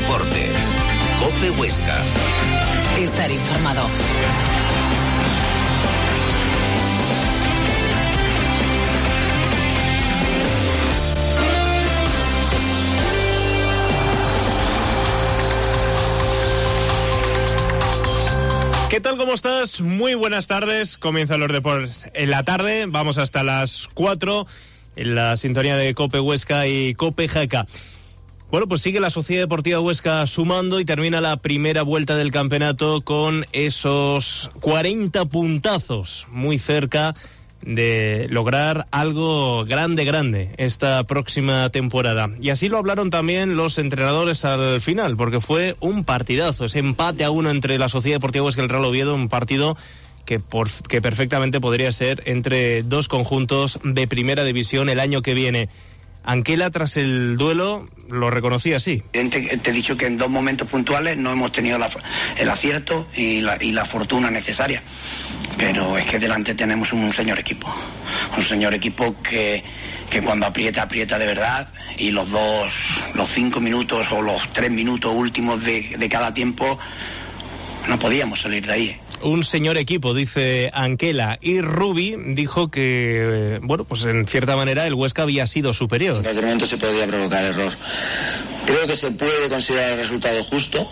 Deportes. COPE Huesca. Estar informado. ¿Qué tal? ¿Cómo estás? Muy buenas tardes. Comienzan los deportes en la tarde. Vamos hasta las 4 en la sintonía de COPE Huesca y COPE Jaca. Bueno, pues sigue la Sociedad Deportiva Huesca sumando y termina la primera vuelta del campeonato con esos 40 puntazos, muy cerca de lograr algo grande esta próxima temporada. Y así lo hablaron también los entrenadores al final, porque fue un partidazo, ese empate a 1 entre la Sociedad Deportiva Huesca y el Real Oviedo, un partido que perfectamente podría ser entre dos conjuntos de primera división el año que viene. Anquela, tras el duelo, lo reconocía así. Te he dicho que en dos momentos puntuales no hemos tenido el acierto y la fortuna necesaria, pero es que delante tenemos un señor equipo que cuando aprieta de verdad, y los 5 minutos o los 3 minutos últimos de cada tiempo no podíamos salir de ahí. Un señor equipo, dice Anquela, y Rubi dijo que, bueno, pues en cierta manera el Huesca había sido superior. En cualquier momento se podía provocar error. Creo que se puede considerar el resultado justo,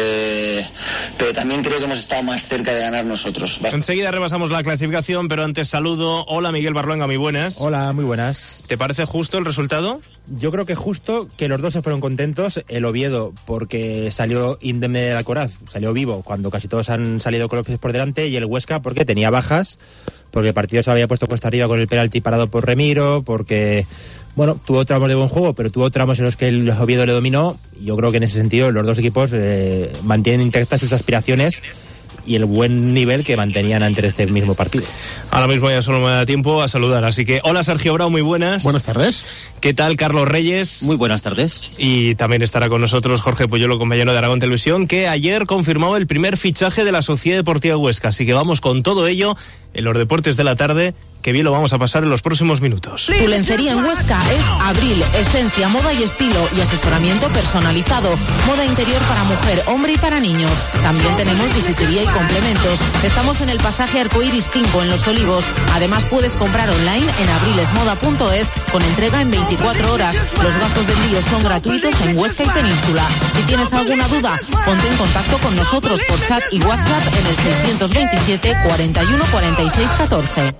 pero también creo que hemos estado más cerca de ganar nosotros. Enseguida repasamos la clasificación, pero antes saludo. Hola, Miguel Barluenga, muy buenas. Hola, muy buenas. ¿Te parece justo el resultado? Yo creo que justo, que los dos se fueron contentos. El Oviedo, porque salió indemne de la Coraz, salió vivo cuando casi todos han salido con los pies por delante, y el Huesca porque tenía bajas, porque el partido se había puesto cuesta arriba con el penalti parado por Remiro, porque, bueno, tuvo tramos de buen juego, pero tuvo tramos en los que el Oviedo le dominó. Yo creo que en ese sentido los dos equipos mantienen intactas sus aspiraciones y el buen nivel que mantenían antes de este mismo partido. Ahora mismo ya solo me da tiempo a saludar, así que hola Sergio Bravo, muy buenas. Buenas tardes. ¿Qué tal Carlos Reyes? Muy buenas tardes. Y también estará con nosotros Jorge Puyuelo, compañero de Aragón Televisión, que ayer confirmó el primer fichaje de la Sociedad Deportiva Huesca, así que vamos con todo ello en los deportes de la tarde, que bien lo vamos a pasar en los próximos minutos. Tu lencería en Huesca es Abril, esencia, moda y estilo y asesoramiento personalizado. Moda interior para mujer, hombre y para niños. También tenemos bisutería y complementos. Estamos en el pasaje Arcoiris 5 en Los Olivos. Además puedes comprar online en abrilesmoda.es con entrega en 24 horas. Los gastos de envío son gratuitos en Huesca y Península. Si tienes alguna duda, ponte en contacto con nosotros por chat y WhatsApp en el 627 41 46 14.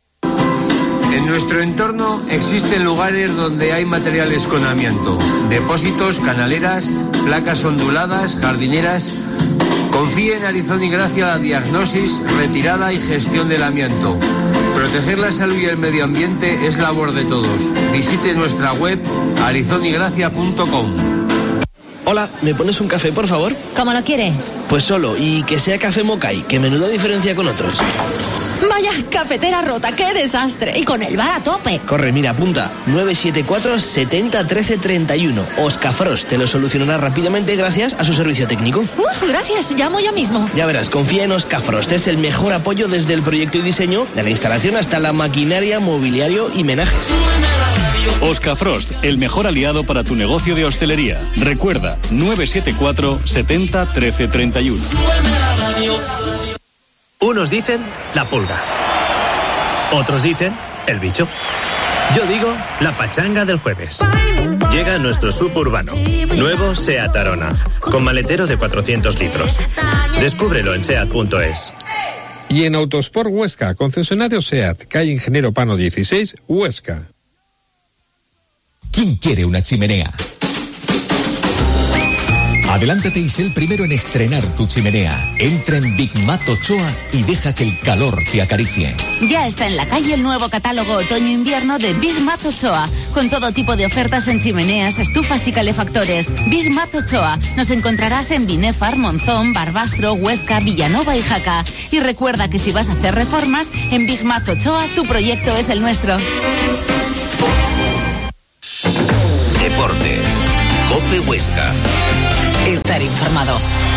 En nuestro entorno existen lugares donde hay materiales con amianto, depósitos, canaleras, placas onduladas, jardineras. Confíe en Arizón y Gracia la diagnosis, retirada y gestión del amianto. Proteger la salud y el medio ambiente es labor de todos. Visite nuestra web arizonygracia.com. Hola, ¿me pones un café, por favor? ¿Cómo lo quiere? Pues solo, y que sea café Mokai, que menuda diferencia con otros. Vaya, cafetera rota, qué desastre. Y con el bar a tope. Corre, mira, apunta. 974 70 13 31. Oscar Frost te lo solucionará rápidamente gracias a su servicio técnico. Gracias, llamo yo mismo. Ya verás, confía en Oscar Frost. Es el mejor apoyo desde el proyecto y diseño, de la instalación hasta la maquinaria, mobiliario y menaje. Oscar Frost, el mejor aliado para tu negocio de hostelería. Recuerda, 974 70 13 31. Unos dicen la pulga, otros dicen el bicho. Yo digo la pachanga del jueves. Llega nuestro suburbano, nuevo SEAT Arona, con maletero de 400 litros. Descúbrelo en SEAT.es. Y en Autosport Huesca, concesionario SEAT, calle Ingeniero Pano 16, Huesca. ¿Quién quiere una chimenea? Adelántate y sé el primero en estrenar tu chimenea. Entra en Big Mat Ochoa y deja que el calor te acaricie. Ya está en la calle el nuevo catálogo otoño-invierno de Big Mat Ochoa, con todo tipo de ofertas en chimeneas, estufas y calefactores. Big Mat Ochoa. Nos encontrarás en Binefar, Monzón, Barbastro, Huesca, Villanova y Jaca. Y recuerda que si vas a hacer reformas, en Big Mat Ochoa tu proyecto es el nuestro. Deportes. COPE Huesca. Estar informado.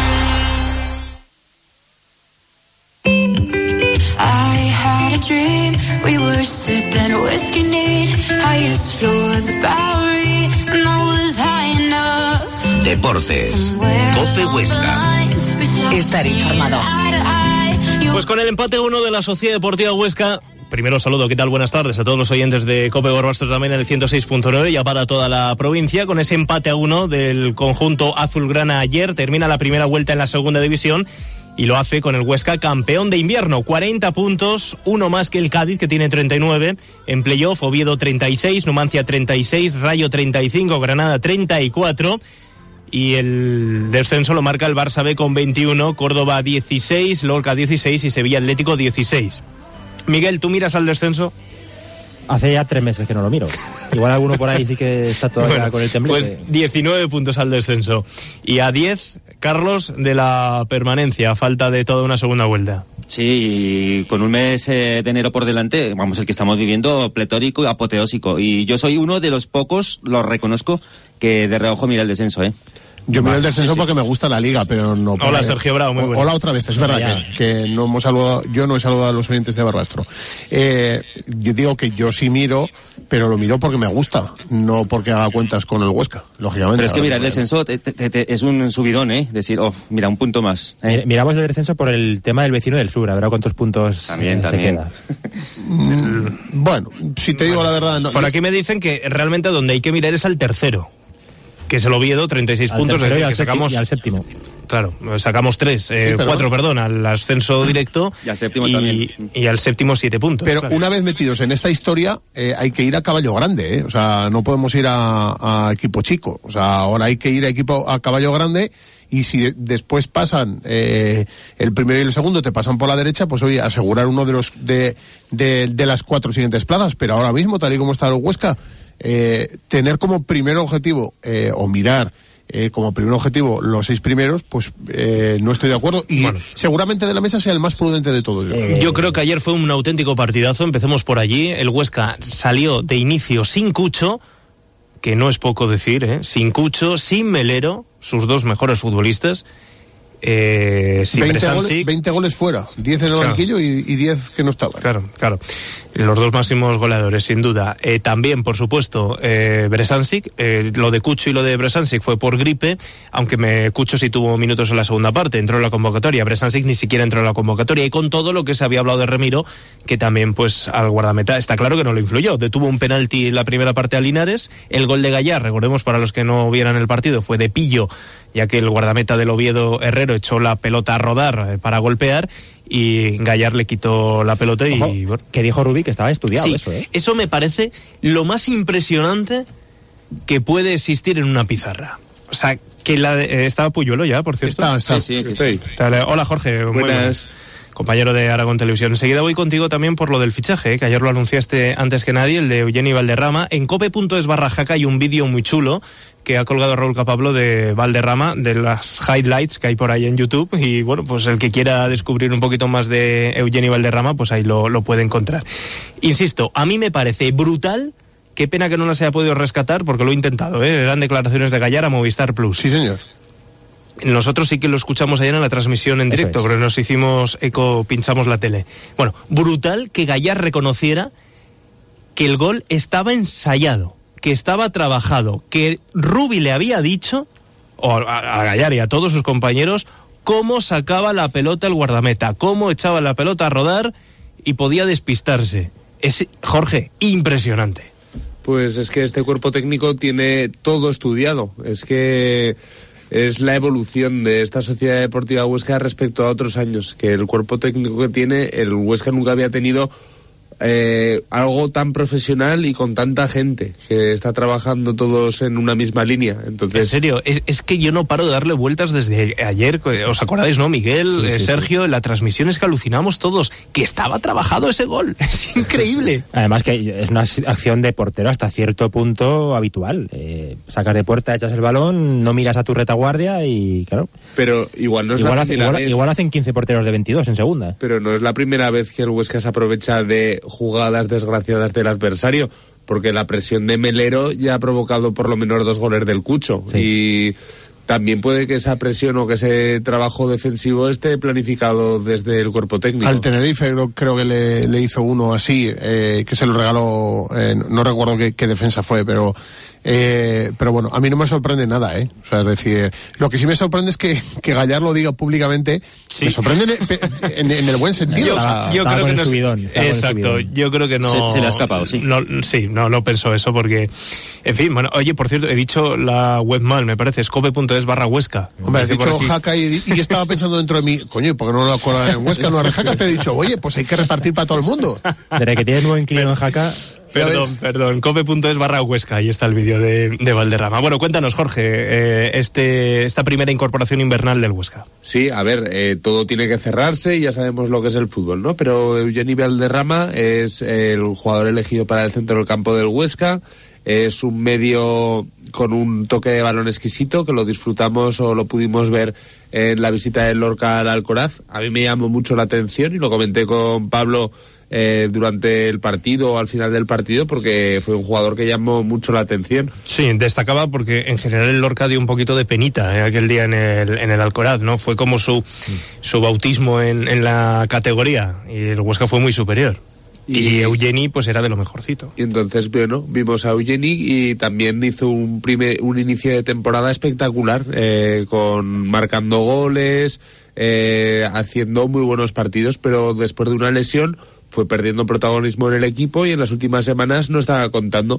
I had a dream, we were sipping whiskey neat, highest floor of the Bowery, and I was high enough. Deportes. COPE Huesca. Estar informado. Pues con el empate 1 de la Sociedad Deportiva Huesca. Primero saludo, ¿qué tal? Buenas tardes a todos los oyentes de COPE Barbastro, también en el 106.9, ya para toda la provincia. Con ese empate a 1 del conjunto azulgrana ayer, termina la primera vuelta en la segunda división y lo hace con el Huesca campeón de invierno. 40 puntos, uno más que el Cádiz, que tiene 39. En playoff, Oviedo 36, Numancia 36, Rayo 35, Granada 34. Y el descenso lo marca el Barça B con 21, Córdoba 16, Lorca 16 y Sevilla Atlético 16. Miguel, ¿tú miras al descenso? Hace ya 3 meses que no lo miro. Igual alguno por ahí sí que está todavía con el temblete. Pues 19 puntos al descenso. Y a 10, Carlos, de la permanencia, a falta de toda una segunda vuelta. Sí, con un mes de enero por delante, vamos, el que estamos viviendo pletórico y apoteósico. Y yo soy uno de los pocos, lo reconozco, que de reojo mira el descenso, Yo miro el descenso porque me gusta la liga, pero no... Hola, Sergio Bravo, muy bueno. Hola otra vez, es verdad que no hemos saludado, yo no he saludado a los oyentes de Barbastro. Yo digo que yo sí miro, pero lo miro porque me gusta, no porque haga cuentas con el Huesca, lógicamente. Pero es que mira, el descenso es un subidón, decir, mira, un punto más. Miramos el descenso por el tema del vecino del sur, a ver cuántos puntos también. se queda. Bueno, si te digo la verdad... No, por aquí me dicen que realmente donde hay que mirar es al tercero, que es el Oviedo, 36 puntos, es decir, que sacamos... Y al séptimo. Claro, sacamos 4, perdón, al ascenso directo y al séptimo también. Y al séptimo 7 puntos. Pero claro. Una vez metidos en esta historia, hay que ir a caballo grande, O sea, no podemos ir a equipo chico. O sea, ahora hay que ir a caballo grande. Y si después pasan el primero y el segundo, te pasan por la derecha, pues oye, asegurar uno de los de las 4 siguientes plazas. Pero ahora mismo, tal y como está el Huesca, tener como primer objetivo o mirar como primer objetivo los 6 primeros, pues no estoy de acuerdo. Y seguramente de la mesa sea el más prudente de todos. Yo creo que ayer fue un auténtico partidazo. Empecemos por allí. El Huesca salió de inicio sin Cucho, que no es poco decir, sin Cucho, sin Melero, sus 2 mejores futbolistas, sin 20 goles fuera, 10 en el banquillo y 10 que no estaban. Claro. Los 2 máximos goleadores, sin duda. También, por supuesto, Bresansic. Lo de Cucho y lo de Bresansic fue por gripe, aunque Cucho sí tuvo minutos en la segunda parte, entró en la convocatoria. Bresansic ni siquiera entró en la convocatoria. Y con todo lo que se había hablado de Remiro, que también, pues, al guardameta está claro que no lo influyó. Detuvo un penalti en la primera parte a Linares. El gol de Gallar, recordemos para los que no vieran el partido, fue de pillo, ya que el guardameta del Oviedo, Herrero, echó la pelota a rodar para golpear y Gallar le quitó la pelota. Ojo, y bueno, que dijo Rubí que estaba estudiado. Sí, eso. Eso me parece lo más impresionante que puede existir en una pizarra. O sea, que estaba Puyuelo ya, por cierto. Está. Sí, estoy. Hola, Jorge. Buenas. Compañero de Aragón Televisión. Enseguida voy contigo también por lo del fichaje, que ayer lo anunciaste antes que nadie, el de Eugeni Valderrama. En cope.es/jaca hay un vídeo muy chulo que ha colgado Raúl Capablo de Valderrama, de las highlights que hay por ahí en YouTube, y bueno, pues el que quiera descubrir un poquito más de Eugeni Valderrama, pues ahí lo puede encontrar. Insisto, a mí me parece brutal, qué pena que no las haya podido rescatar, porque lo he intentado, eran declaraciones de Gallar a Movistar Plus. Sí, señor. Nosotros sí que lo escuchamos ayer en la transmisión en directo, pero nos hicimos eco, pinchamos la tele. Bueno, brutal que Gallar reconociera que el gol estaba ensayado, que estaba trabajado, que Rubi le había dicho, o a Gallar y a todos sus compañeros, cómo sacaba la pelota el guardameta, cómo echaba la pelota a rodar y podía despistarse. Es, Jorge, impresionante. Pues es que este cuerpo técnico tiene todo estudiado. Es que es la evolución de esta Sociedad Deportiva Huesca respecto a otros años, que el cuerpo técnico que tiene, el Huesca nunca había tenido algo tan profesional y con tanta gente que está trabajando todos en una misma línea. Entonces, en serio, es que yo no paro de darle vueltas desde ayer. ¿Os acordáis, no, Miguel, sí, Sergio? En la transmisión es que alucinamos todos, que estaba trabajado ese gol. Es increíble. Además que es una acción de portero hasta cierto punto habitual. Sacas de puerta, echas el balón, no miras a tu retaguardia y claro. Pero igual no es la primera vez. Igual hacen 15 porteros de 22 en segunda. Pero no es la primera vez que el Huesca se aprovecha de jugadas desgraciadas del adversario, porque la presión de Melero ya ha provocado por lo menos 2 goles del Cucho, sí. Y también puede que esa presión o que ese trabajo defensivo esté planificado desde el cuerpo técnico. Al Tenerife creo que le hizo uno así, que se lo regaló, no recuerdo qué defensa fue, pero Pero bueno, a mí no me sorprende nada, O sea, es decir, lo que sí me sorprende es que Gallar lo diga públicamente. ¿Sí? Me sorprende en el buen sentido. Yo creo que no. Exacto, yo creo que no. Se le ha escapado, sí. No pensó eso porque. En fin, bueno, oye, por cierto, he dicho la web mal, me parece, scope.es/Huesca. Hombre, has dicho Jaca y estaba pensando dentro de mí, coño, ¿por qué no lo acuerdas en Huesca? No es Jaca, te he dicho, oye, pues hay que repartir para todo el mundo. Desde que tienes nuevo inquilino en Jaca. Perdón, cope.es/Huesca, ahí está el vídeo de Valderrama. Bueno, cuéntanos, Jorge, esta primera incorporación invernal del Huesca. Sí, a ver, todo tiene que cerrarse y ya sabemos lo que es el fútbol, ¿no? Pero Eugeni Valderrama es el jugador elegido para el centro del campo del Huesca. Es un medio con un toque de balón exquisito, que lo disfrutamos o lo pudimos ver en la visita del Lorca al Alcoraz. A mí me llamó mucho la atención y lo comenté con Pablo durante el partido o al final del partido, porque fue un jugador que llamó mucho la atención. Sí, destacaba porque en general el Lorca dio un poquito de penita aquel día en el Alcoraz, ¿no? Fue como su bautismo en la categoría y el Huesca fue muy superior. Y Eugeni pues era de lo mejorcito. Y entonces, bueno, vimos a Eugeni y también hizo un inicio de temporada espectacular, marcando goles, haciendo muy buenos partidos, pero después de una lesión fue perdiendo protagonismo en el equipo y en las últimas semanas no estaba contando.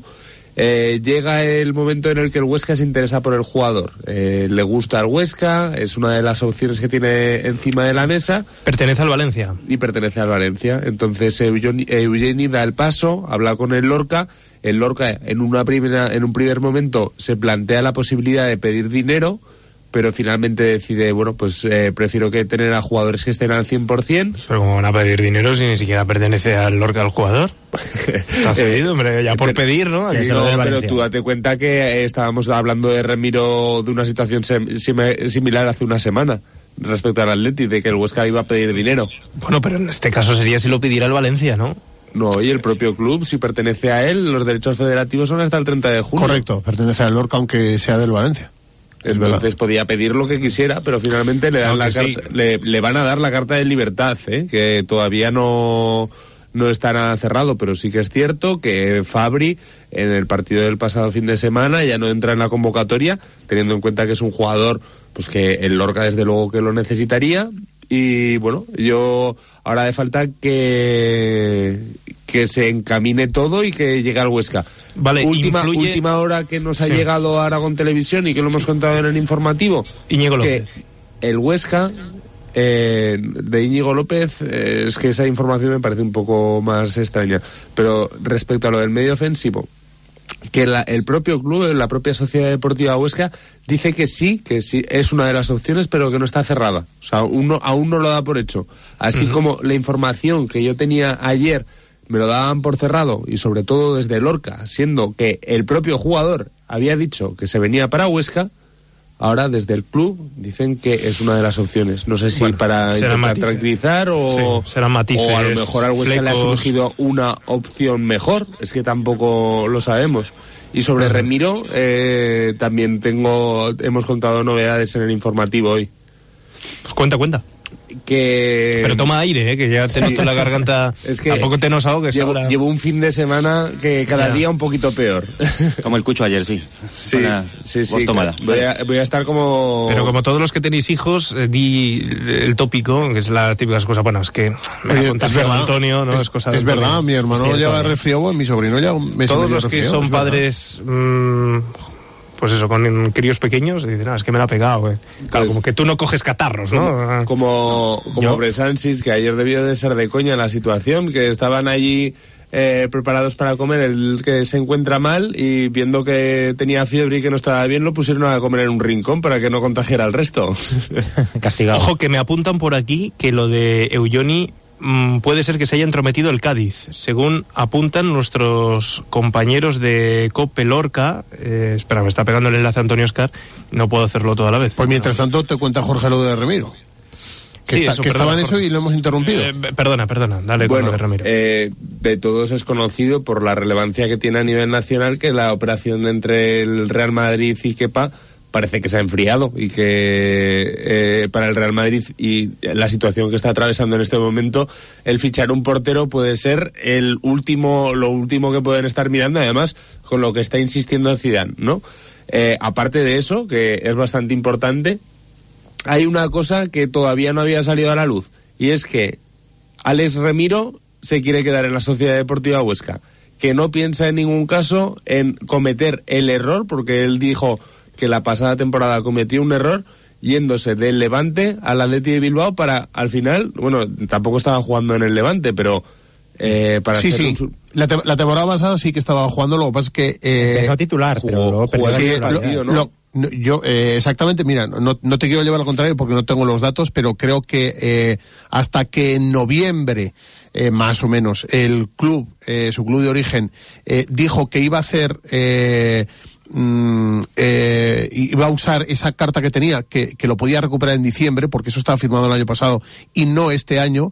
Llega el momento en el que el Huesca se interesa por el jugador. Le gusta al Huesca, es una de las opciones que tiene encima de la mesa. Pertenece al Valencia. Y pertenece al Valencia. Entonces Eugeni da el paso, habla con el Lorca. El Lorca en un primer momento se plantea la posibilidad de pedir dinero, pero finalmente decide, bueno, pues prefiero que tener a jugadores que estén al 100%. Pero ¿cómo van a pedir dinero si ni siquiera pertenece al Lorca al jugador? Está cedido, hombre, ya por pedir, ¿no? Aquí no, pero tú date cuenta que estábamos hablando de Remiro de una situación similar hace una semana respecto al Atleti, de que el Huesca iba a pedir dinero. Bueno, pero en este caso sería si lo pidiera el Valencia, ¿no? No, y el propio club, si pertenece a él, los derechos federativos son hasta el 30 de junio. Correcto, pertenece al Lorca aunque sea del Valencia. Entonces podía pedir lo que quisiera, pero finalmente le dan le van a dar la carta de libertad, que todavía no está nada cerrado, pero sí que es cierto que Fabri en el partido del pasado fin de semana ya no entra en la convocatoria, teniendo en cuenta que es un jugador pues que el Lorca desde luego que lo necesitaría. Y bueno, yo ahora hace falta que se encamine todo y que llegue al Huesca. Vale, última hora que nos ha llegado a Aragón Televisión y que lo hemos contado en el informativo. Íñigo López. Que el Huesca de Íñigo López, es que esa información me parece un poco más extraña. Pero respecto a lo del medio ofensivo, que el propio club, la propia Sociedad Deportiva Huesca, dice que sí es una de las opciones, pero que no está cerrada. O sea, aún no lo da por hecho. Así como la información que yo tenía ayer me lo daban por cerrado, y sobre todo desde Lorca, siendo que el propio jugador había dicho que se venía para Huesca, ahora desde el club dicen que es una de las opciones. No sé si para intentar tranquilizar o serán matices, o a lo mejor al Huesca le ha surgido una opción mejor, es que tampoco lo sabemos. Y sobre Remiro también hemos contado novedades en el informativo hoy. Pues cuenta. Pero toma aire, que ya te noto la garganta. Es que tampoco te nos ahogues ahora. Llevo un fin de semana que cada día un poquito peor. Como el Cucho ayer, sí. Sí. Voy a estar como... Pero como todos los que tenéis hijos, di el tópico, que es la típica cosa. Bueno, es que me contaste con Antonio, ¿no? Es cosa de Antonio. Verdad, mi hermano lleva resfriado, mi sobrino ya un mes. Todos los que son padres... pues eso, con críos pequeños, y dicen, es que me la ha pegado, Claro, como que tú no coges catarros, ¿no? Como Bresansis, que ayer debió de ser de coña la situación, que estaban allí preparados para comer, el que se encuentra mal, y viendo que tenía fiebre y que no estaba bien, lo pusieron a comer en un rincón para que no contagiara al resto. Castigado. Ojo, que me apuntan por aquí que lo de Eugeni puede ser que se haya entrometido el Cádiz, según apuntan nuestros compañeros de COPE Lorca. Espera, me está pegando el enlace Antonio Oscar, no puedo hacerlo toda la vez. Pues mientras tanto te cuenta Jorge lo de Remiro. Que estaba en eso y lo hemos interrumpido. Perdona, dale con lo de Remiro. De todos es conocido por la relevancia que tiene a nivel nacional que la operación entre el Real Madrid y Kepa parece que se ha enfriado y que para el Real Madrid y la situación que está atravesando en este momento, el fichar un portero puede ser lo último que pueden estar mirando, además con lo que está insistiendo Zidane, ¿no? Aparte de eso, que es bastante importante, hay una cosa que todavía no había salido a la luz, y es que Alex Remiro se quiere quedar en la Sociedad Deportiva Huesca, que no piensa en ningún caso en cometer el error, porque él dijo que la pasada temporada cometió un error yéndose del Levante al Atleti de Bilbao para, al final, bueno, tampoco estaba jugando en el Levante, pero para sí, ser sí. La temporada pasada sí que estaba jugando, lo que pasa es que empezó a titular, pero luego perdió el partido, ¿no? Yo exactamente, mira, no te quiero llevar al contrario porque no tengo los datos, pero creo que hasta que en noviembre más o menos el club, su club de origen, dijo que iba a hacer iba a usar esa carta que tenía, que lo podía recuperar en diciembre, porque eso estaba firmado el año pasado y no este año,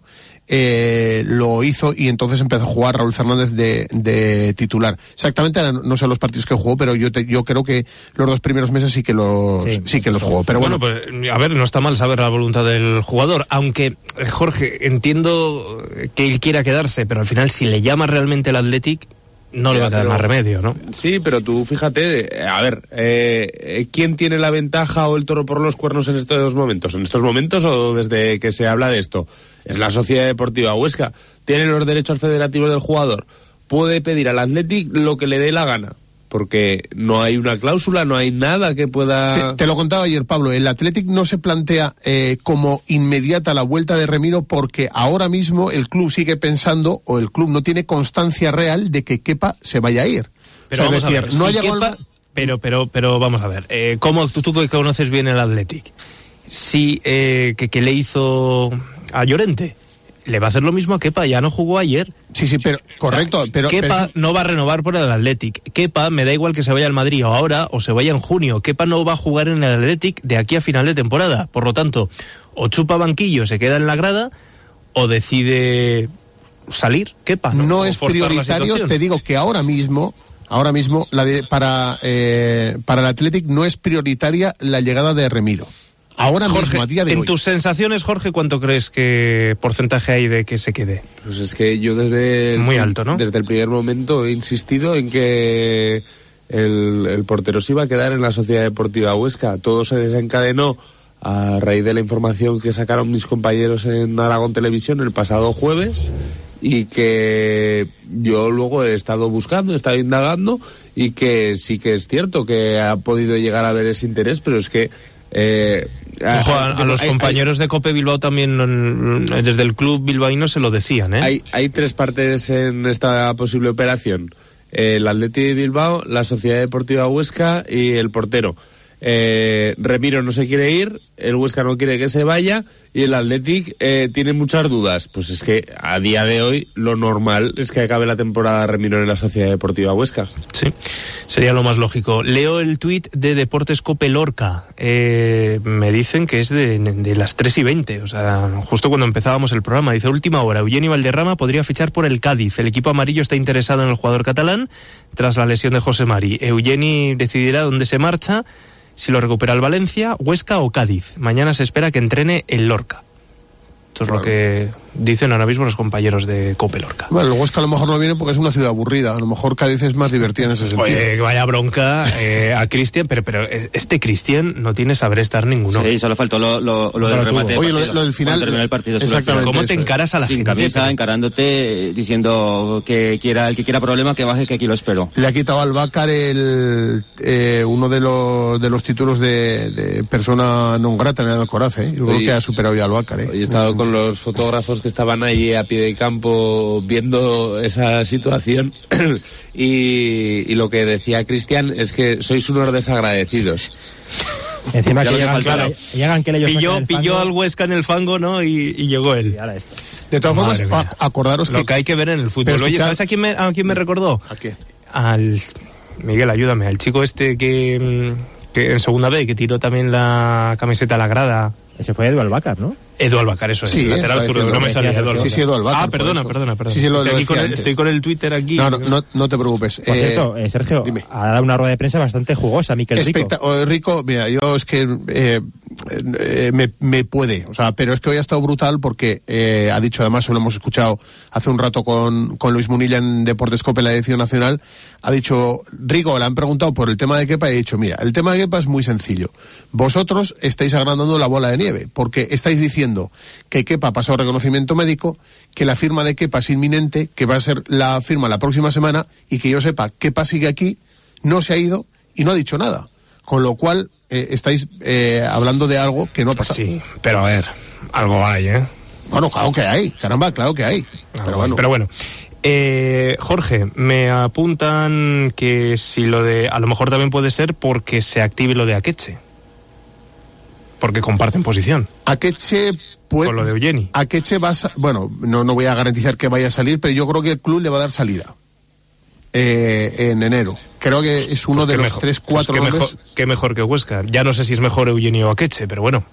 lo hizo, y entonces empezó a jugar Raúl Fernández de titular. Exactamente, no sé los partidos que jugó, pero yo creo que los 2 primeros meses sí que los jugó. Pero bueno, pues a ver, no está mal saber la voluntad del jugador, aunque Jorge, entiendo que él quiera quedarse, pero al final si le llama realmente el Athletic, no le va a quedar más remedio, ¿no? Sí, pero tú fíjate, a ver, ¿quién tiene la ventaja o el toro por los cuernos en estos momentos? ¿En estos momentos o desde que se habla de esto? Es la Sociedad Deportiva Huesca. Tiene los derechos federativos del jugador. Puede pedir al Athletic lo que le dé la gana, porque no hay una cláusula, no hay nada que pueda... Te lo contaba ayer, Pablo, el Athletic no se plantea como inmediata la vuelta de Remiro, porque ahora mismo el club sigue pensando, o el club no tiene constancia real de que Kepa se vaya a ir. Pero o sea, vamos a ver, no si haya Kepa, pero vamos a ver, ¿cómo tú que conoces bien el Athletic? Si que le hizo a Llorente, le va a hacer lo mismo a Kepa, ya no jugó ayer. Sí, pero correcto, pero Kepa no va a renovar por el Athletic. Kepa me da igual que se vaya al Madrid o ahora o se vaya en junio. Kepa no va a jugar en el Athletic de aquí a final de temporada. Por lo tanto, o chupa banquillo, se queda en la grada, o decide salir Kepa. No es prioritario, te digo que ahora mismo para el Athletic no es prioritaria la llegada de Remiro. Ahora Jorge, mismo, a día de hoy. En tus sensaciones, Jorge, ¿cuánto crees que porcentaje hay de que se quede? Pues es que yo muy alto, ¿no? Desde el primer momento he insistido en que el portero se iba a quedar en la Sociedad Deportiva Huesca. Todo se desencadenó a raíz de la información que sacaron mis compañeros en Aragón Televisión el pasado jueves, y que yo luego he estado buscando, he estado indagando, y que sí que es cierto que ha podido llegar a haber ese interés, pero es que a los compañeros de Cope Bilbao también, desde el club bilbaíno, se lo decían, ¿eh? Hay 3 partes en esta posible operación: el Athletic de Bilbao, la Sociedad Deportiva Huesca y el portero. Remiro no se quiere ir, el Huesca no quiere que se vaya, y el Athletic tiene muchas dudas. Pues es que a día de hoy lo normal es que acabe la temporada Remiro en la Sociedad Deportiva Huesca. Sí, sería lo más lógico. Leo el tuit de Deportes Cope Lorca. Me dicen que es de las 3:20, o sea, justo cuando empezábamos el programa. Dice: última hora, Eugenio Valderrama podría fichar por el Cádiz. El equipo amarillo está interesado en el jugador catalán tras la lesión de José Mari. Eugenio decidirá dónde se marcha, si lo recupera el Valencia, Huesca o Cádiz. Mañana se espera que entrene el Lorca. Esto es lo que dicen ahora mismo los compañeros de Cope Lorca. Bueno, el Huesca a lo mejor no viene porque es una ciudad aburrida. A lo mejor Cádiz es más divertida en ese sentido. Oye, vaya bronca a Cristian, pero este Cristian no tiene saber estar ninguno. Sí, solo faltó lo del remate. Oye, lo del final. Terminó el partido. Exactamente. ¿Cómo te encaras a la sin gente? Camisa, encarándote, diciendo que el que quiera problema, que baje, que aquí lo espero. Le ha quitado al Bácar uno de los títulos de persona non grata en el Alcoraz, ¿eh? Yo creo que ha superado ya al Bácar, ¿eh? Hoy he estado con los fotógrafos que estaban allí a pie de campo viendo esa situación y lo que decía Cristian es que sois unos desagradecidos. Encima que llegan que le pilló al Huesca en el fango, ¿no? Y llegó él. De todas formas, acordaros lo que hay que ver en el fútbol. Oye, ¿sabes a quién me recordó? ¿A qué? Al Miguel, ayúdame, al chico este que en segunda B, que tiró también la camiseta a la grada. Ese fue Edu Albácar, ¿no? Edu Albacar, eso es, lateral zurdo, no me salía Edu Albacar. Sí, Edu Albacar. Perdona. Sí, estoy con el Twitter aquí. No te preocupes. Por cierto, Sergio, dime. Ha dado una rueda de prensa bastante jugosa, Mikel Rico. Rico, mira, yo es que me puede, o sea, pero es que hoy ha estado brutal porque ha dicho, además lo hemos escuchado hace un rato con Luis Munilla en Deportes Cope, la edición nacional, ha dicho, Rico, le han preguntado por el tema de Kepa y ha dicho, mira, el tema de Kepa es muy sencillo. Vosotros estáis agrandando la bola de nieve, porque estáis diciendo que Kepa ha pasado reconocimiento médico, que la firma de Kepa es inminente, que va a ser la firma la próxima semana, y que yo sepa, Kepa sigue aquí, no se ha ido y no ha dicho nada. Con lo cual, estáis hablando de algo que no ha pasado. Sí, pero a ver, algo hay, ¿eh? Bueno, claro que hay, caramba, claro que hay. Pero bueno. Jorge, me apuntan que si lo de... A lo mejor también puede ser porque se active lo de Akeche. Porque comparten posición. Akeche puede... Con lo de Eugeni. Akeche va a... Bueno, no voy a garantizar que vaya a salir, pero yo creo que el club le va a dar salida. En enero. Creo que es uno de los 3-4 nombres. Qué mejor que Huesca. Ya no sé si es mejor Eugeni o Akeche, pero bueno.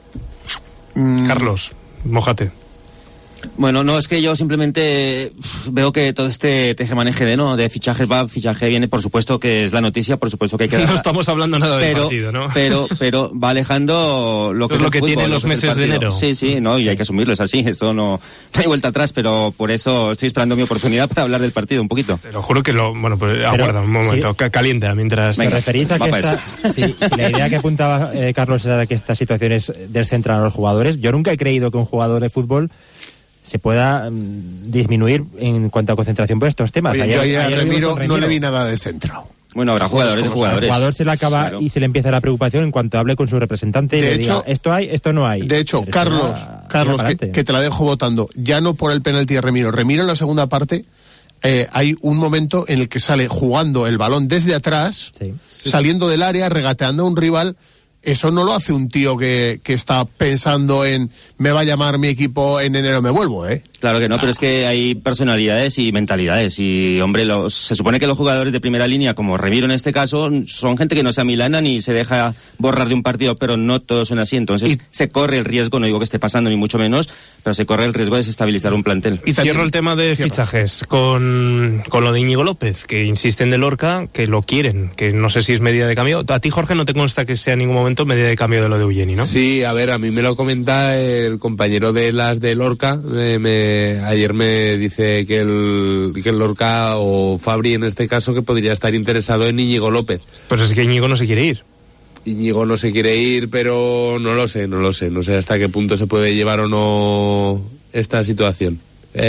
Carlos, mójate. Bueno, no, es que yo simplemente veo que todo este tejemaneje de fichajes va, fichaje viene, por supuesto que es la noticia, por supuesto que hay que... No estamos hablando nada del partido, ¿no? Pero va alejando lo que es lo que fútbol, tiene los meses de enero. Sí, no, y hay que asumirlo, es así, esto no hay vuelta atrás, pero por eso estoy esperando mi oportunidad para hablar del partido un poquito. Te lo juro que aguarda un momento, sí. Calienta mientras... ¿Te referís a que la idea que apuntaba Carlos era de que estas situaciones descentran a los jugadores? Yo nunca he creído que un jugador de fútbol se pueda disminuir en cuanto a concentración por estos temas. Oye, yo a Remiro no le vi nada descentrado. Bueno, habrá jugadores. El jugador se le acaba y se le empieza la preocupación en cuanto hable con su representante y le diga, esto hay, esto no hay. De hecho, Carlos, que te la dejo votando, ya no por el penalti de Remiro. Remiro en la segunda parte hay un momento en el que sale jugando el balón desde atrás, saliendo del área, regateando a un rival. Eso no lo hace un tío que está pensando en me va a llamar mi equipo en enero, me vuelvo, ¿eh? Claro que no, pero es que hay personalidades y mentalidades y, hombre, se supone que los jugadores de primera línea, como Remiro en este caso, son gente que no se amilana ni se deja borrar de un partido, pero no todos son así, entonces se corre el riesgo, no digo que esté pasando ni mucho menos, pero se corre el riesgo de desestabilizar un plantel. Y cierro el tema de fichajes con lo de Íñigo López, que insisten de Lorca, que lo quieren, que no sé si es medida de cambio. A ti, Jorge, no te consta que sea en ningún momento medida de cambio de lo de Eugeni, ¿no? Sí, a ver, a mí me lo comenta el compañero de las de Lorca, ayer me dice que el Lorca o Fabri en este caso que podría estar interesado en Íñigo López. Pues es que Íñigo no se quiere ir. Íñigo no se quiere ir, pero no lo sé hasta qué punto se puede llevar o no esta situación.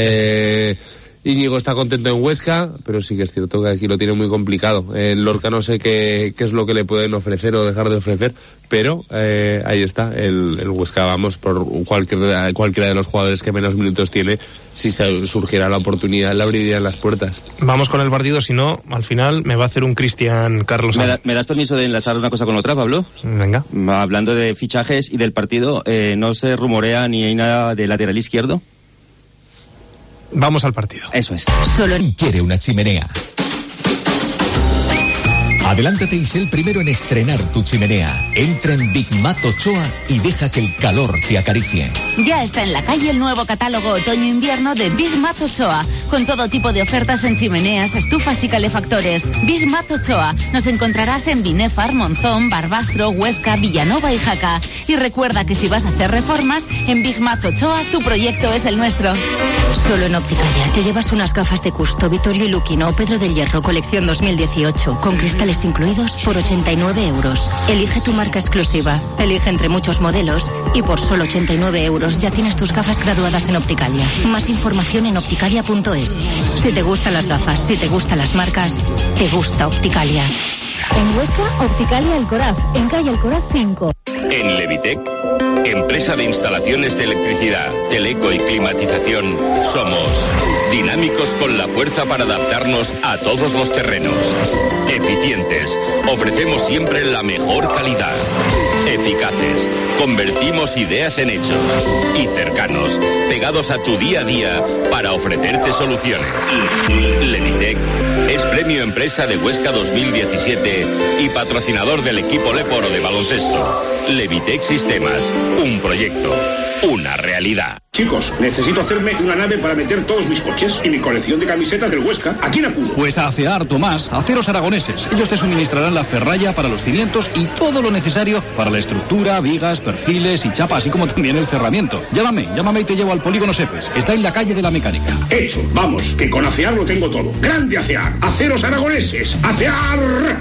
Íñigo está contento en Huesca, pero sí que es cierto que aquí lo tiene muy complicado. En Lorca no sé qué es lo que le pueden ofrecer o dejar de ofrecer, pero ahí está, el Huesca, vamos, por cualquiera de los jugadores que menos minutos tiene, si surgiera la oportunidad le abrirían las puertas. Vamos con el partido, si no, al final me va a hacer un Cristian Carlos. ¿Me das permiso de enlazar una cosa con otra, Pablo? Venga. Hablando de fichajes y del partido, ¿no se rumorea ni hay nada de lateral izquierdo? Vamos al partido. Eso es. Solo quiere una chimenea. Adelántate y sé el primero en estrenar tu chimenea. Entra en Big Mat Ochoa y deja que el calor te acaricie. Ya está en la calle el nuevo catálogo otoño-invierno de Big Mat Ochoa, con todo tipo de ofertas en chimeneas, estufas y calefactores. Big Mat Ochoa. Nos encontrarás en Binefar, Monzón, Barbastro, Huesca, Villanova y Jaca. Y recuerda que si vas a hacer reformas, en Big Mat Ochoa, tu proyecto es el nuestro. Solo en Opticalia te llevas unas gafas de Custo, Vittorio y Luquino, Pedro del Hierro, colección 2018, con cristales incluidos por 89 euros. Elige tu marca exclusiva, elige entre muchos modelos y por solo 89 euros ya tienes tus gafas graduadas en Opticalia. Más información en opticalia.es. Si te gustan las gafas, si te gustan las marcas, te gusta Opticalia. En Huesca, Opticalia Alcoraz, en calle Alcoraz 5. En Levitec, empresa de instalaciones de electricidad, teleco y climatización, somos dinámicos con la fuerza para adaptarnos a todos los terrenos. Eficientes, ofrecemos siempre la mejor calidad. Eficaces, convertimos ideas en hechos. Y cercanos, pegados a tu día a día para ofrecerte soluciones. Levitec es premio Empresa de Huesca 2017 y patrocinador del equipo Leporo de baloncesto. Levitec Sistemas, un proyecto. una realidad. Chicos, necesito hacerme una nave para meter todos mis coches y mi colección de camisetas del Huesca. ¿A quién acudo? Pues a ACEAR, Tomás, Aceros Aragoneses. Ellos te suministrarán la ferralla para los cimientos y todo lo necesario para la estructura, vigas, perfiles y chapa, así como también el cerramiento. Llámame y te llevo al Polígono Sepes. Está en la calle de la Mecánica. Hecho, vamos, que con ACEAR lo tengo todo. ¡Grande ACEAR! ¡Aceros Aragoneses! ¡ACEAR!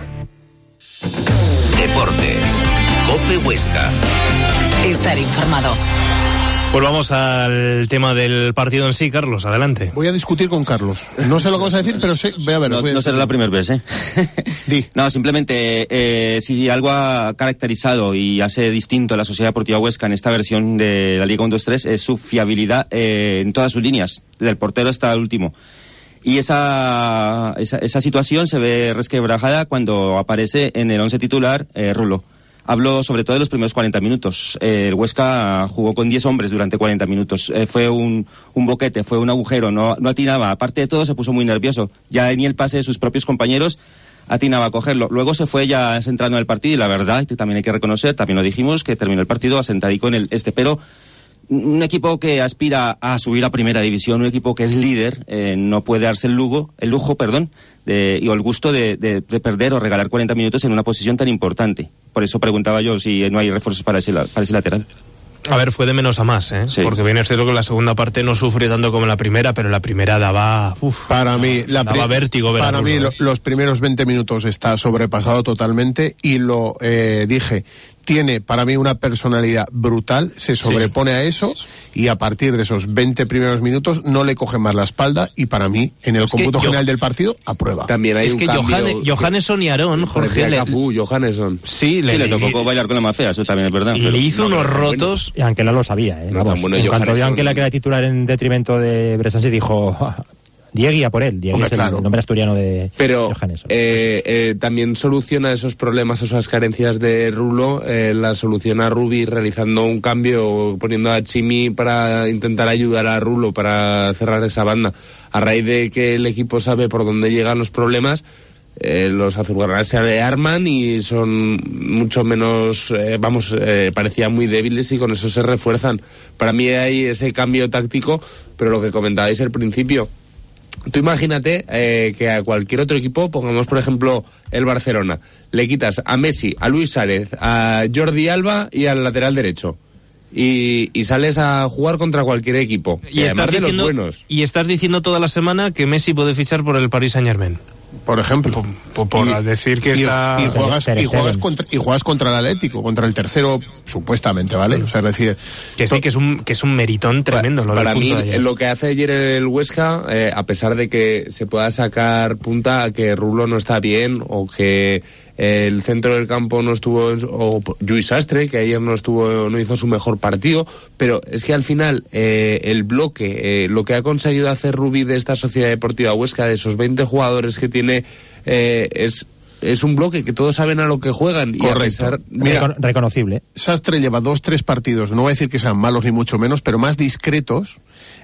Deportes. COPE Huesca. Estar informado. Pues vamos al tema del partido en sí, Carlos, adelante. Voy a discutir con Carlos. No sé lo que vas a decir, pero sé, voy a ver. No será la primera vez, ¿eh? No, simplemente, si algo ha caracterizado y hace distinto a la Sociedad Deportiva Huesca en esta versión de la Liga 1-2-3 es su fiabilidad en todas sus líneas, desde el portero hasta el último. Y esa situación se ve resquebrajada cuando aparece en el 11 titular Rulo. Hablo sobre todo de los primeros 40 minutos. El Huesca jugó con 10 hombres durante 40 minutos. Fue un boquete, fue un agujero, no atinaba. Aparte de todo, se puso muy nervioso. Ya ni el pase de sus propios compañeros atinaba a cogerlo. Luego se fue ya centrando en el partido y la verdad, que también hay que reconocer, también lo dijimos, que terminó el partido asentadico en el pero un equipo que aspira a subir a primera división, un equipo que es líder, no puede darse el lujo, o el gusto de perder o regalar 40 minutos en una posición tan importante. Por eso preguntaba yo si no hay refuerzos para ese lateral. A ver, fue de menos a más, ¿eh? Sí. Porque bien es cierto que la segunda parte no sufrió tanto como la primera, pero la primera daba daba vértigo. Para mí los primeros 20 minutos está sobrepasado totalmente y lo dije. Tiene para mí una personalidad brutal, se sobrepone a eso y a partir de esos 20 primeros minutos no le coge más la espalda y para mí, en el cómputo general del partido, aprueba. También hay un cambio. Johannesson y Aarón, Jorge... Johannesson. Sí, le tocó bailar con la más fea, eso también es verdad. Le hizo unos rotos... Y Anquela lo sabía, ¿eh? Vamos, en cuanto vio a Anquela que era titular en detrimento de Bresansi, dijo... Diegui a por él. Diegui es el nombre asturiano de Johannesson. También soluciona esos problemas, esas carencias de Rulo, la soluciona Rubi realizando un cambio, poniendo a Chimi para intentar ayudar a Rulo para cerrar esa banda. A raíz de que el equipo sabe por dónde llegan los problemas, los azulgranas se rearman y son mucho menos, parecían muy débiles y con eso se refuerzan. Para mí hay ese cambio táctico, pero lo que comentabais al principio, tú imagínate que a cualquier otro equipo, pongamos por ejemplo el Barcelona, le quitas a Messi, a Luis Suárez, a Jordi Alba y al lateral derecho y sales a jugar contra cualquier equipo, y además de los buenos. Y estás diciendo toda la semana que Messi puede fichar por el Paris Saint-Germain. Por ejemplo, por decir que está... Y juegas contra el Atlético, contra el tercero, supuestamente, ¿vale? O sea, es decir... Que sí, que es un meritón tremendo. Para mí, lo que hace ayer el Huesca, a pesar de que se pueda sacar punta a que Rulo no está bien, o que el centro del campo no estuvo, o Lluís Sastre, que ayer no hizo su mejor partido, pero es que al final el bloque, lo que ha conseguido hacer Rubi de esta Sociedad Deportiva Huesca, de esos 20 jugadores que tiene, es un bloque que todos saben a lo que juegan. Correcto. Reconocible. Sastre lleva 2-3 partidos, no voy a decir que sean malos ni mucho menos, pero más discretos,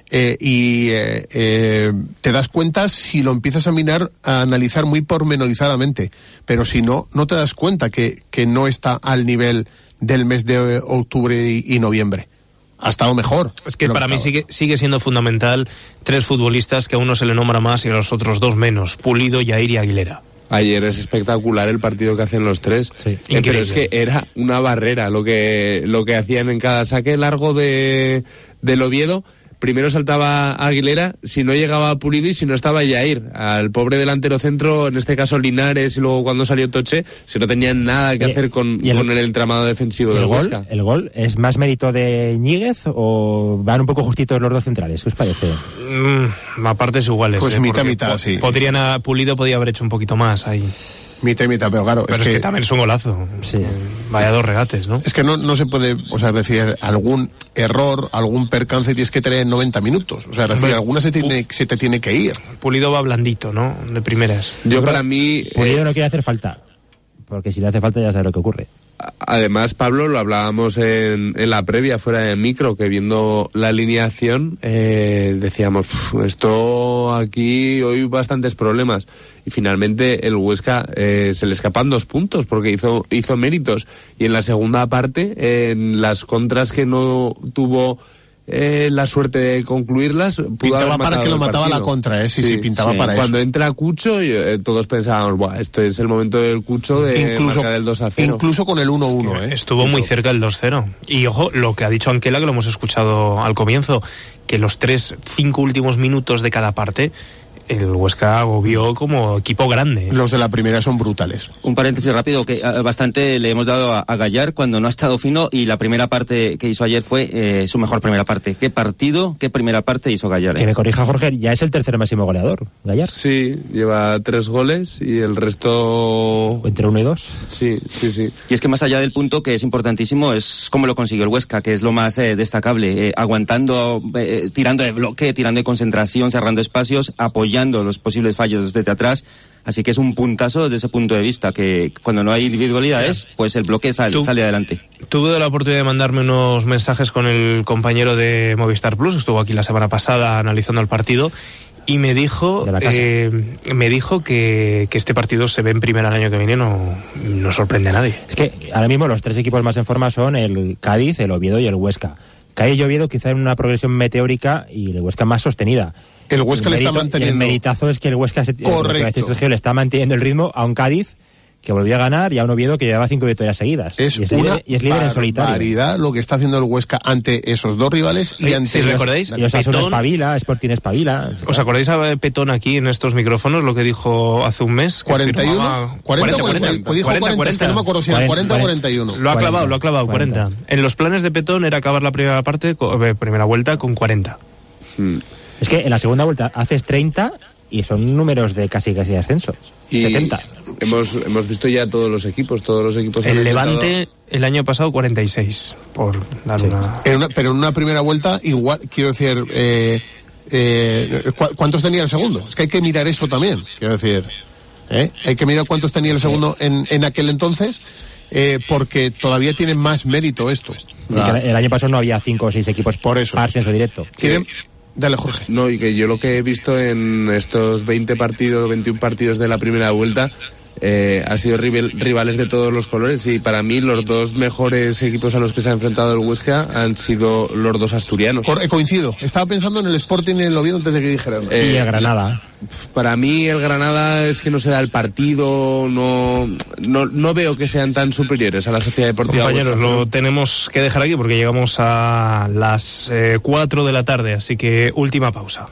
te das cuenta si lo empiezas a analizar muy pormenorizadamente, pero si no te das cuenta que no está al nivel del mes de octubre y noviembre. Ha estado mejor. Es que para mí sigue siendo fundamental 3 futbolistas que a uno se le nombra más y a los otros 2 menos, Pulido, Yair y Aguilera. Ayer es espectacular el partido que hacen los 3, pero es que era una barrera lo que hacían en cada saque largo del Oviedo. Primero saltaba Aguilera, si no llegaba Pulido y si no estaba Yair. Al pobre delantero centro, en este caso Linares, y luego cuando salió Toche, si no tenían nada que hacer con el entramado defensivo del Huesca. ¿El gol es más mérito de Ñíguez o van un poco justitos los dos centrales? ¿Qué os parece? A partes iguales. Pues mitad, sí. Pulido podía haber hecho un poquito más ahí. Mitad, pero claro. Pero es que también es un golazo. Sí. Vaya 2 regates, ¿no? Es que no se puede, o sea, decir, algún error, algún percance tienes que tener en 90 minutos. O sea, es decir, alguna se te tiene que ir. Pulido va blandito, ¿no? De primeras. Para mí... Pulido no quiere hacer falta. Porque si le hace falta ya sabe lo que ocurre. Además, Pablo, lo hablábamos en la previa, fuera de micro, que viendo la alineación decíamos, esto aquí hoy bastantes problemas. Y finalmente el Huesca se le escapan 2 puntos porque hizo méritos. Y en la segunda parte, en las contras que no tuvo la suerte de concluirla, pintaba para que lo mataba la contra, sí, pintaba para eso. Cuando entra Cucho, todos pensábamos, buah, esto es el momento del Cucho de marcar el 2-0. Incluso con el 1-1, Estuvo muy cerca el 2-0. Y ojo, lo que ha dicho Anquela, que lo hemos escuchado al comienzo, que los 3-5 últimos minutos de cada parte el Huesca agobió como equipo grande. Los de la primera son brutales. Un paréntesis rápido, que bastante le hemos dado a Gallar cuando no ha estado fino, y la primera parte que hizo ayer fue su mejor primera parte. ¿Qué partido, qué primera parte hizo Gallar? Que me corrija Jorge, ya es el tercer máximo goleador, Gallar. Sí, lleva 3 goles y el resto... ¿Entre 1 y 2? Sí. Y es que más allá del punto, que es importantísimo, es cómo lo consiguió el Huesca, que es lo más destacable, aguantando, tirando de bloque, tirando de concentración, cerrando espacios, apoyando los posibles fallos desde atrás. Así que es un puntazo desde ese punto de vista, que cuando no hay individualidades, pues el bloque sale adelante. Tuve la oportunidad de mandarme unos mensajes con el compañero de Movistar Plus, que estuvo aquí la semana pasada analizando el partido, y me dijo que este partido se ve en primera el año que viene, no sorprende a nadie. Es que ahora mismo los 3 equipos más en forma son el Cádiz, el Oviedo y el Huesca. Cádiz y Oviedo quizá en una progresión meteórica y el Huesca más sostenida. El Huesca le está manteniendo. El meritazo es que el Huesca le está manteniendo el ritmo a un Cádiz que volvió a ganar y a un Oviedo que llevaba 5 victorias seguidas. Es líder en solitario. Barbaridad lo que está haciendo el Huesca ante esos 2 rivales y ante... ¿Sí recordáis? Y Osasuna espabila, Sporting espabila. ¿Os acordáis a Petón aquí en estos micrófonos lo que dijo hace un mes? 41, 40, dijo 40, es que no me acuerdo si era 40 o 41. Lo ha clavado, 40. En los planes de Petón era acabar la primera vuelta con 40. Es que en la segunda vuelta haces 30 y son números de casi ascenso. Y 70. Hemos visto ya todos los equipos. El Levante el año pasado 46, por dar una... Pero en una primera vuelta igual, quiero decir, ¿cuántos tenía el segundo? Es que hay que mirar eso también, quiero decir, hay que mirar cuántos tenía el segundo en aquel entonces, porque todavía tiene más mérito esto. Sí, que el año pasado no había 5 o 6 equipos por eso a ascenso directo. Dale, Jorge. No, y que yo lo que he visto en estos 21 partidos de la primera vuelta ha sido rivales de todos los colores, y para mí los 2 mejores equipos a los que se ha enfrentado el Huesca han sido los 2 asturianos. Coincido, estaba pensando en el Sporting y en el Oviedo antes de que dijeran. Y el Granada. Para mí el Granada es que no se da el partido, no veo que sean tan superiores a la Sociedad Deportiva Huesca. Compañeros, lo tenemos que dejar aquí porque llegamos a las 4 de la tarde, así que última pausa.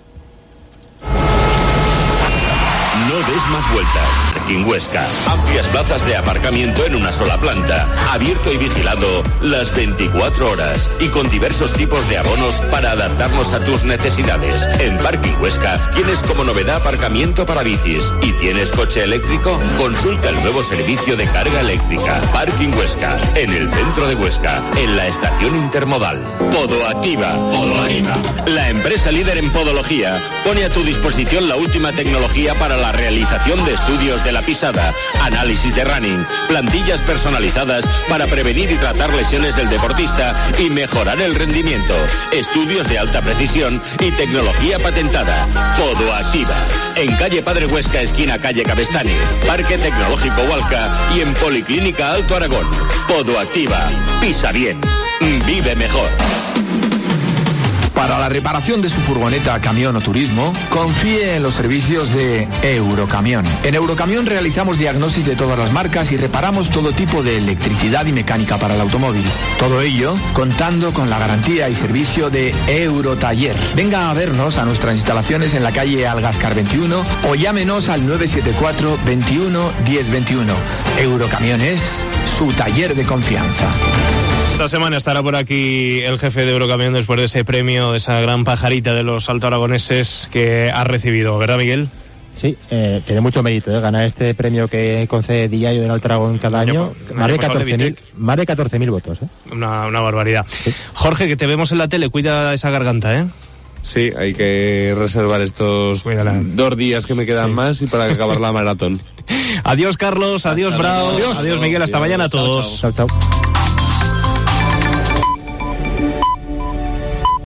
No des más vueltas. Parking Huesca. Amplias plazas de aparcamiento en una sola planta. Abierto y vigilado las 24 horas. Y con diversos tipos de abonos para adaptarnos a tus necesidades. En Parking Huesca tienes como novedad aparcamiento para bicis. ¿Y tienes coche eléctrico? Consulta el nuevo servicio de carga eléctrica. Parking Huesca. En el centro de Huesca. En la estación intermodal. Podoactiva. La empresa líder en podología pone a tu disposición la última tecnología para la realización de estudios de la pisada, análisis de running, plantillas personalizadas para prevenir y tratar lesiones del deportista y mejorar el rendimiento, estudios de alta precisión y tecnología patentada. Podoactiva. En calle Padre Huesca, esquina calle Cabestany, Parque Tecnológico Hualca y en Policlínica Alto Aragón. Podoactiva. Pisa bien. Vive mejor. Para la reparación de su furgoneta, camión o turismo, confíe en los servicios de Eurocamión. En Eurocamión realizamos diagnosis de todas las marcas y reparamos todo tipo de electricidad y mecánica para el automóvil. Todo ello contando con la garantía y servicio de Eurotaller. Venga a vernos a nuestras instalaciones en la calle Algascar 21 o llámenos al 974 21 10 21. Eurocamión es su taller de confianza. Esta semana estará por aquí el jefe de Eurocamión después de ese premio, de esa gran pajarita de los altoaragoneses que ha recibido, ¿verdad, Miguel? Sí, tiene mucho mérito ganar este premio que concede Diario del Alto Aragón cada año. Más de 14.000 votos. Una barbaridad. Sí. Jorge, que te vemos en la tele, cuida esa garganta, Sí, hay que reservar estos 2 días que me quedan más y para acabar la maratón. Adiós, Carlos, adiós, Brao, adiós, Miguel, hasta mañana a todos. Chao, chao.